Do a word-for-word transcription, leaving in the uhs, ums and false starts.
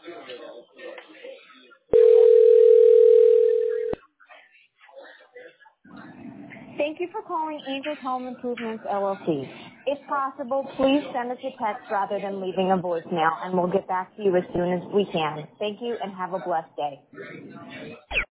Thank you for calling Angels Home Improvements, L L C. If possible, please send us a text rather than leaving a voicemail, and we'll get back to you as soon as we can. Thank you, and have a blessed day.